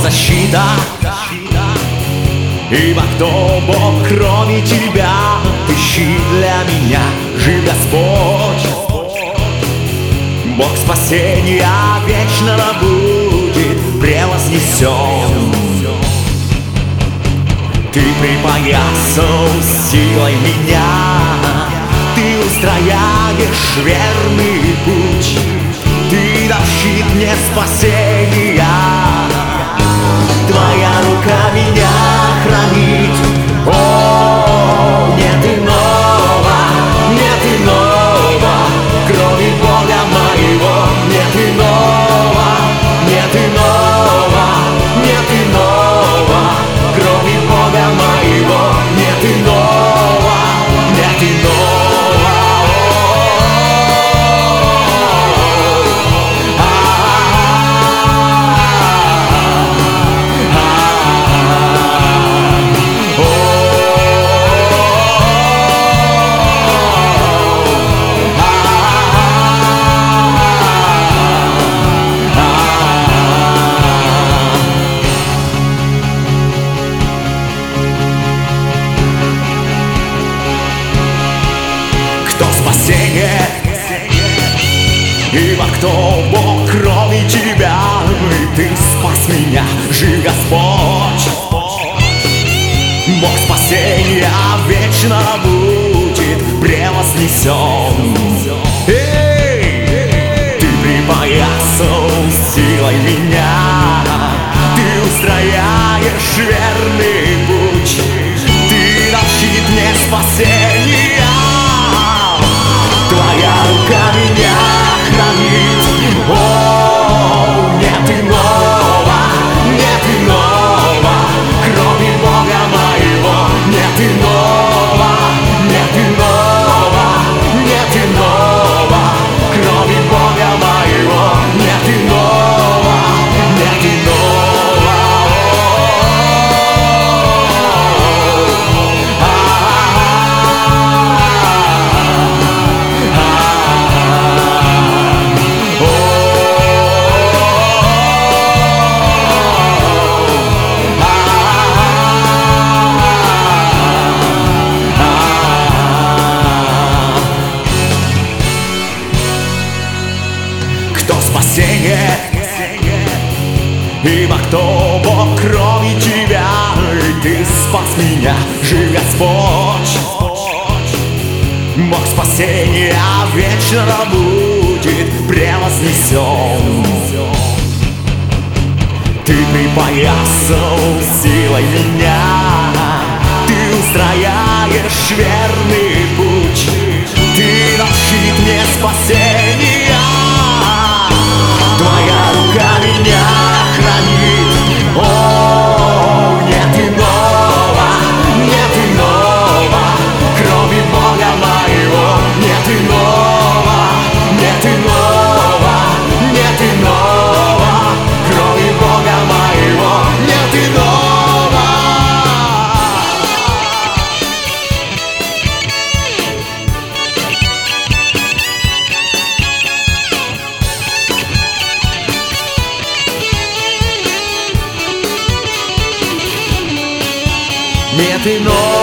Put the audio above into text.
защита. Ибо кто Бог, кроме тебя? Ты щит для меня, жив Господь. Бог спасения вечно будет превознесен. Ты припоясал силой меня, ты устрояешь верный путь, ты дал щит мне спасения. Твоя рука меня хранит. О, нет иного, кроме Бога моего. Нет иного, кроме Бога моего. Нет иного, нет иного. Спасение, ибо кто Бог, кроме тебя? И ты спас меня, жив Господь. Бог спасения вечно будет превознесен. Ты припоясал силой меня, ты устрояешь верный путь, ты дал щит мне спасения. Твоя рука меня хранит. О, нет иного, кроме Бога моего. Нет иного, кроме Бога моего. Нет иного, спасение, ибо кто Бог, кроме тебя? И ты спас меня, жив Господь. Бог спасения вечно будет превознесен. Ты припоясал силой меня, ты устрояешь верный путь, ты дал щит мне спасения. Твоя рука меня хранит. О, нет иного, кроме Бога моего. Нет иного, кроме Бога моего. Нет иного. Нет иного.